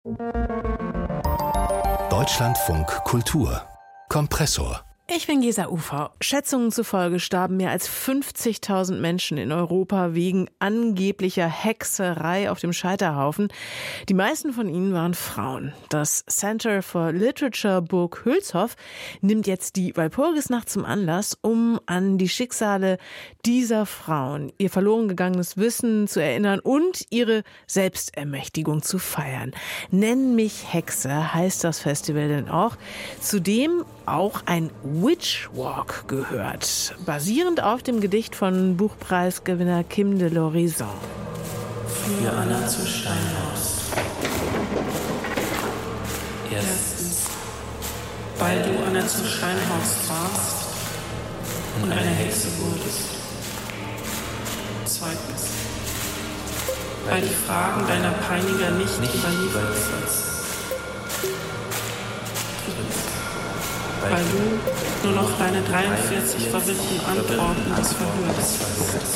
Deutschlandfunk Kultur Kompressor. Ich bin Gesa Ufer. Schätzungen zufolge starben mehr als 50.000 Menschen in Europa wegen angeblicher Hexerei auf dem Scheiterhaufen. Die meisten von ihnen waren Frauen. Das Center for Literature Burg Hülshoff nimmt jetzt die Walpurgisnacht zum Anlass, um an die Schicksale dieser Frauen, ihr verloren gegangenes Wissen zu erinnern und ihre Selbstermächtigung zu feiern. Nenn mich Hexe heißt das Festival denn auch. Zudem auch ein Witch Walk gehört, basierend auf dem Gedicht von Buchpreisgewinner Kim de l'Horizon. Für Anna zu Steinhaus. Erstens, weil du Anna zu Steinhaus warst und eine Hexe wurdest. Zweitens, weil die Fragen deiner Peiniger nicht überliefert sind. Weil du nur noch deine 43 verwirrten Antworten des Verhörs hast.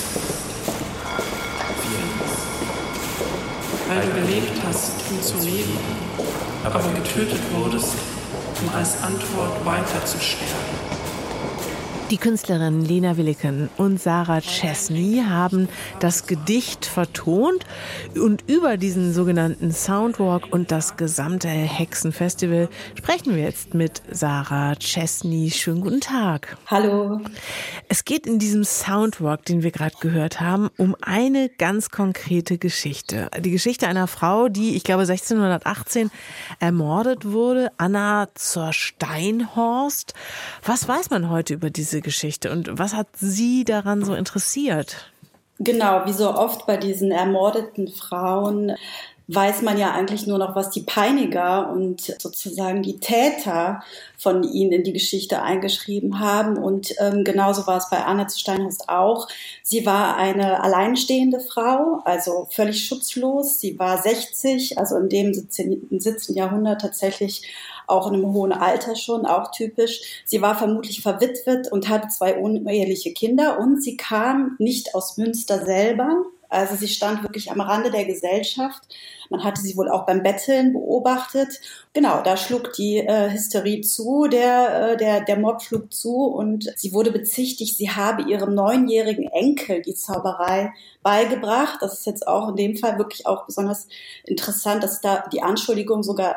Weil du gelebt hast, um zu leben, aber getötet wurdest, um als Antwort weiter zu sterben. Die Künstlerinnen Lena Willeken und Sarah Chesney haben das Gedicht vertont und über diesen sogenannten Soundwalk und das gesamte Hexenfestival sprechen wir jetzt mit Sarah Chesney. Schönen guten Tag. Hallo. Es geht in diesem Soundwalk, den wir gerade gehört haben, um eine ganz konkrete Geschichte. Die Geschichte einer Frau, die, ich glaube, 1618 ermordet wurde, Anna zur Steinhorst. Was weiß man heute über diese Geschichte und was hat Sie daran so interessiert? Genau, wie so oft bei diesen ermordeten Frauen weiß man ja eigentlich nur noch, was die Peiniger und sozusagen die Täter von ihnen in die Geschichte eingeschrieben haben. Und genauso war es bei Anna zu Steinhorst auch. Sie war eine alleinstehende Frau, also völlig schutzlos. Sie war 60, also in dem 17. Jahrhundert tatsächlich auch in einem hohen Alter schon, auch typisch. Sie war vermutlich verwitwet und hatte 2 uneheliche Kinder und sie kam nicht aus Münster selber. Also sie stand wirklich am Rande der Gesellschaft. Man hatte sie wohl auch beim Betteln beobachtet. Genau, da schlug die Hysterie zu, der Mob schlug zu und sie wurde bezichtigt, sie habe ihrem 9-jährigen Enkel die Zauberei beigebracht. Das ist jetzt auch in dem Fall wirklich auch besonders interessant, dass da die Anschuldigung sogar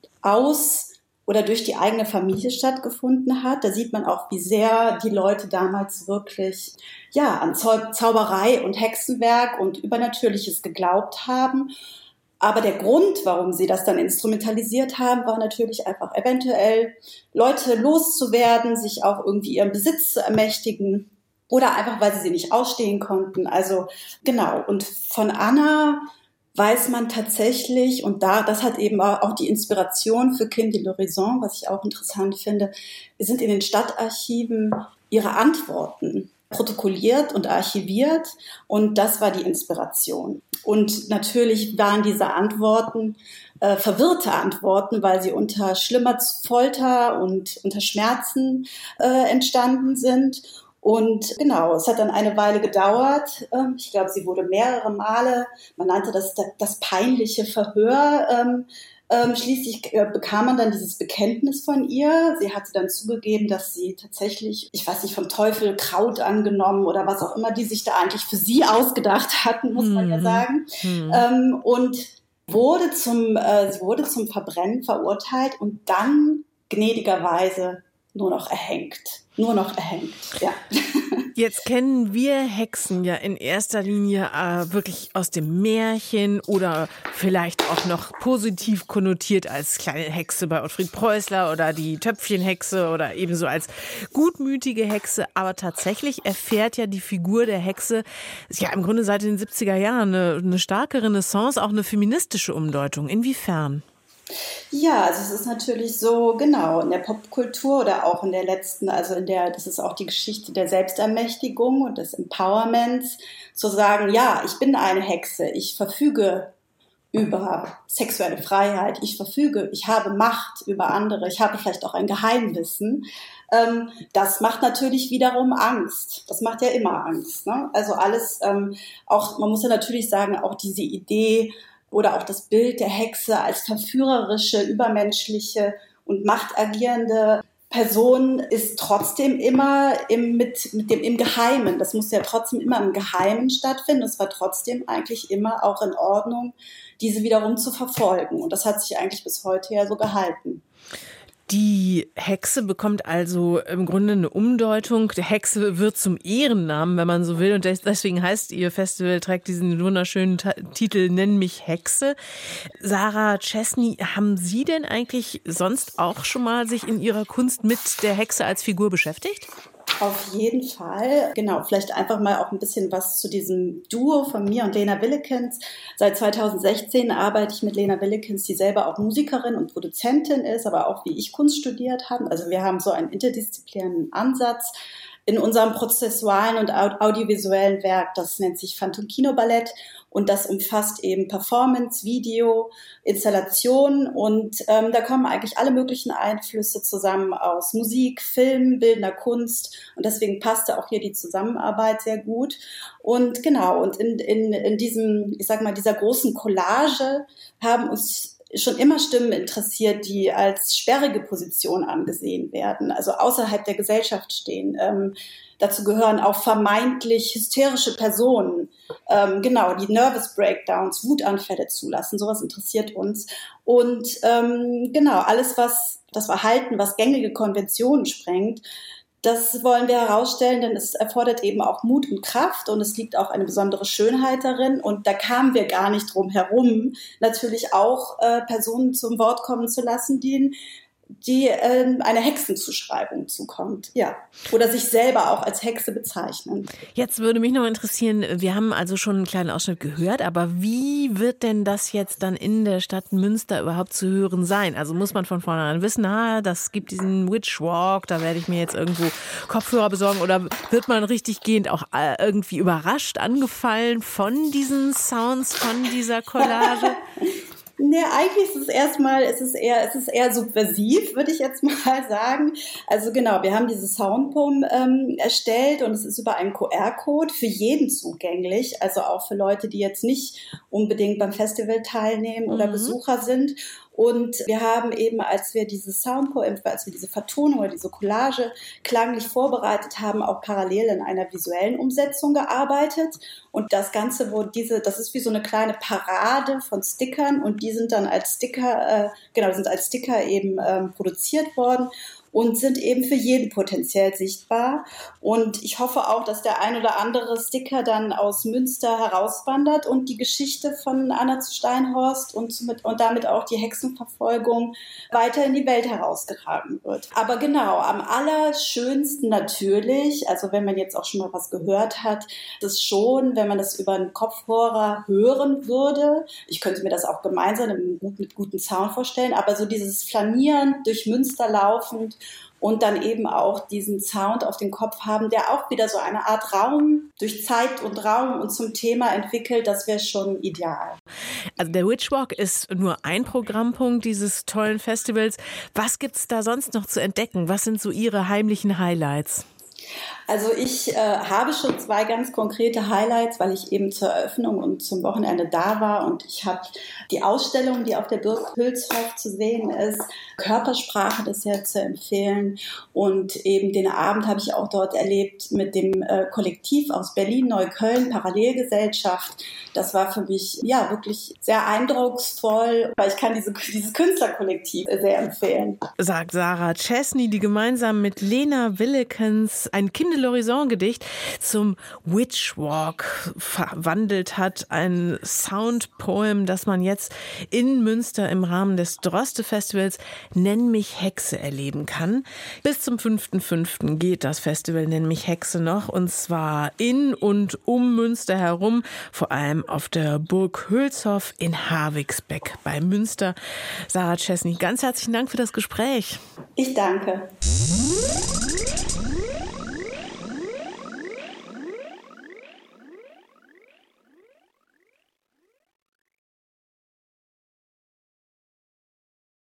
oder durch die eigene Familie stattgefunden hat. Da sieht man auch, wie sehr die Leute damals wirklich an Zauberei und Hexenwerk und Übernatürliches geglaubt haben. Aber der Grund, warum sie das dann instrumentalisiert haben, war natürlich einfach eventuell Leute loszuwerden, sich auch irgendwie ihren Besitz zu ermächtigen oder einfach, weil sie nicht ausstehen konnten. Also genau. Und von Anna weiß man tatsächlich, und das hat eben auch die Inspiration für Kim de l'Horizon, was ich auch interessant finde, sind in den Stadtarchiven ihre Antworten protokolliert und archiviert und das war die Inspiration. Und natürlich waren diese Antworten verwirrte Antworten, weil sie unter schlimmer Folter und unter Schmerzen entstanden sind. Und genau, es hat dann eine Weile gedauert. Ich glaube, sie wurde mehrere Male, man nannte das peinliche Verhör. Schließlich bekam man dann dieses Bekenntnis von ihr. Sie hatte dann zugegeben, dass sie tatsächlich, ich weiß nicht, vom Teufel Kraut angenommen oder was auch immer, die sich da eigentlich für sie ausgedacht hatten, muss man ja sagen. Und sie wurde zum Verbrennen verurteilt und dann gnädigerweise nur noch erhängt, ja. Jetzt kennen wir Hexen ja in erster Linie wirklich aus dem Märchen oder vielleicht auch noch positiv konnotiert als kleine Hexe bei Ottfried Preußler oder die Töpfchenhexe oder ebenso als gutmütige Hexe. Aber tatsächlich erfährt ja die Figur der Hexe ja im Grunde seit den 70er Jahren eine starke Renaissance, auch eine feministische Umdeutung. Inwiefern? Ja, also es ist natürlich so, genau, in der Popkultur oder auch in der letzten, das ist auch die Geschichte der Selbstermächtigung und des Empowerments, zu sagen, ja, ich bin eine Hexe, ich verfüge über sexuelle Freiheit, ich habe Macht über andere, ich habe vielleicht auch ein Geheimwissen. Das macht natürlich wiederum Angst. Das macht ja immer Angst, ne? Also alles, auch, man muss ja natürlich sagen, auch diese Idee, oder auch das Bild der Hexe als verführerische, übermenschliche und machtagierende Person ist trotzdem immer im Geheimen. Das muss ja trotzdem immer im Geheimen stattfinden. Es war trotzdem eigentlich immer auch in Ordnung, diese wiederum zu verfolgen. Und das hat sich eigentlich bis heute ja so gehalten. Die Hexe bekommt also im Grunde eine Umdeutung. Die Hexe wird zum Ehrennamen, wenn man so will. Und deswegen heißt ihr Festival, trägt diesen wunderschönen Titel Nenn mich Hexe. Sarah Chesney, haben Sie denn eigentlich sonst auch schon mal sich in Ihrer Kunst mit der Hexe als Figur beschäftigt? Auf jeden Fall. Genau, vielleicht einfach mal auch ein bisschen was zu diesem Duo von mir und Lena Willekens. Seit 2016 arbeite ich mit Lena Willekens, die selber auch Musikerin und Produzentin ist, aber auch wie ich Kunst studiert habe. Also wir haben so einen interdisziplinären Ansatz in unserem prozessualen und audiovisuellen Werk. Das nennt sich Phantom Kino Ballett. Und das umfasst eben Performance, Video, Installation und da kommen eigentlich alle möglichen Einflüsse zusammen aus Musik, Film, bildender Kunst und deswegen passte auch hier die Zusammenarbeit sehr gut. Und genau, und in diesem, ich sag mal, dieser großen Collage haben uns schon immer Stimmen interessiert, die als sperrige Position angesehen werden, also außerhalb der Gesellschaft stehen. Dazu gehören auch vermeintlich hysterische Personen, die Nervous Breakdowns, Wutanfälle zulassen. Sowas interessiert uns. Und alles, was das Verhalten, was gängige Konventionen sprengt, das wollen wir herausstellen, denn es erfordert eben auch Mut und Kraft und es liegt auch eine besondere Schönheit darin. Und da kamen wir gar nicht drum herum, natürlich auch Personen zum Wort kommen zu lassen, die eine Hexenzuschreibung zukommt, ja. Oder sich selber auch als Hexe bezeichnen. Jetzt würde mich noch interessieren, wir haben also schon einen kleinen Ausschnitt gehört, aber wie wird denn das jetzt dann in der Stadt Münster überhaupt zu hören sein? Also muss man von vornherein wissen, das gibt diesen Witch Walk, da werde ich mir jetzt irgendwo Kopfhörer besorgen oder wird man richtig gehend auch irgendwie überrascht, angefallen von diesen Sounds, von dieser Collage? Nee, eigentlich ist es eher subversiv, würde ich jetzt mal sagen. Also genau, wir haben diese Soundpoem erstellt und es ist über einen QR-Code für jeden zugänglich, also auch für Leute, die jetzt nicht unbedingt beim Festival teilnehmen oder Besucher sind. Und wir haben eben, als wir diese Soundpoem, als wir diese Vertonung oder diese Collage klanglich vorbereitet haben, auch parallel in einer visuellen Umsetzung gearbeitet. Und das Ganze, das ist wie so eine kleine Parade von Stickern und die sind dann als Sticker, eben produziert worden und sind eben für jeden potenziell sichtbar. Und ich hoffe auch, dass der ein oder andere Sticker dann aus Münster herauswandert und die Geschichte von Anna zu Steinhorst und damit auch die Hexenverfolgung weiter in die Welt herausgetragen wird. Aber genau, am allerschönsten natürlich, also wenn man jetzt auch schon mal was gehört hat, ist schon, wenn man das über einen Kopfhörer hören würde. Ich könnte mir das auch gemeinsam mit gutem Sound vorstellen, aber so dieses Flanieren durch Münster laufend und dann eben auch diesen Sound auf den Kopf haben, der auch wieder so eine Art Raum durch Zeit und Raum und zum Thema entwickelt, das wäre schon ideal. Also der Witchwalk ist nur ein Programmpunkt dieses tollen Festivals. Was gibt's da sonst noch zu entdecken? Was sind so Ihre heimlichen Highlights? Also ich habe schon 2 ganz konkrete Highlights, weil ich eben zur Eröffnung und zum Wochenende da war und ich habe die Ausstellung, die auf der Burg Hülshoff zu sehen ist, Körpersprache, das ist sehr zu empfehlen und eben den Abend habe ich auch dort erlebt mit dem Kollektiv aus Berlin, Neukölln, Parallelgesellschaft. Das war für mich ja wirklich sehr eindrucksvoll, weil ich kann dieses Künstlerkollektiv sehr empfehlen. Sagt Sarah Chesney, die gemeinsam mit Lena Willekens ein Kind-de-l'Horizon-Gedicht zum Witchwalk verwandelt hat. Ein Soundpoem, das man jetzt in Münster im Rahmen des Droste-Festivals Nenn mich Hexe erleben kann. Bis zum 5.5. geht das Festival Nenn mich Hexe noch und zwar in und um Münster herum, vor allem auf der Burg Hülshoff in Havigsbeck bei Münster. Sarah Chesney, ganz herzlichen Dank für das Gespräch. Ich danke.